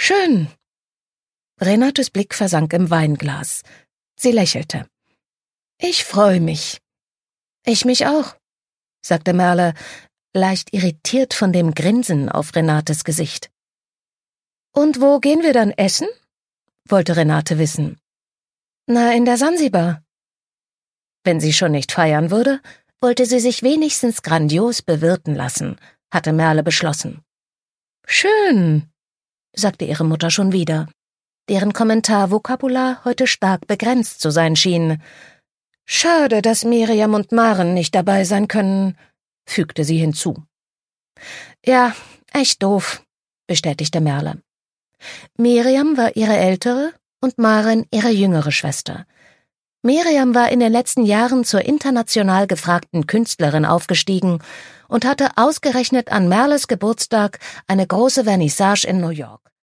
Schön. Renates Blick versank im Weinglas. Sie lächelte. Ich freue mich. Ich mich auch, sagte Merle, leicht irritiert von dem Grinsen auf Renates Gesicht. Und wo gehen wir dann essen? Wollte Renate wissen. Na, in der Sansibar. Wenn sie schon nicht feiern würde, wollte sie sich wenigstens grandios bewirten lassen, hatte Merle beschlossen. Schön, sagte ihre Mutter schon wieder, deren Kommentarvokabular heute stark begrenzt zu sein schien. Schade, dass Miriam und Maren nicht dabei sein können, fügte sie hinzu. Ja, echt doof, bestätigte Merle. Miriam war ihre ältere und Maren ihre jüngere Schwester. Miriam war in den letzten Jahren zur international gefragten Künstlerin aufgestiegen und hatte ausgerechnet an Merles Geburtstag eine große Vernissage in New York.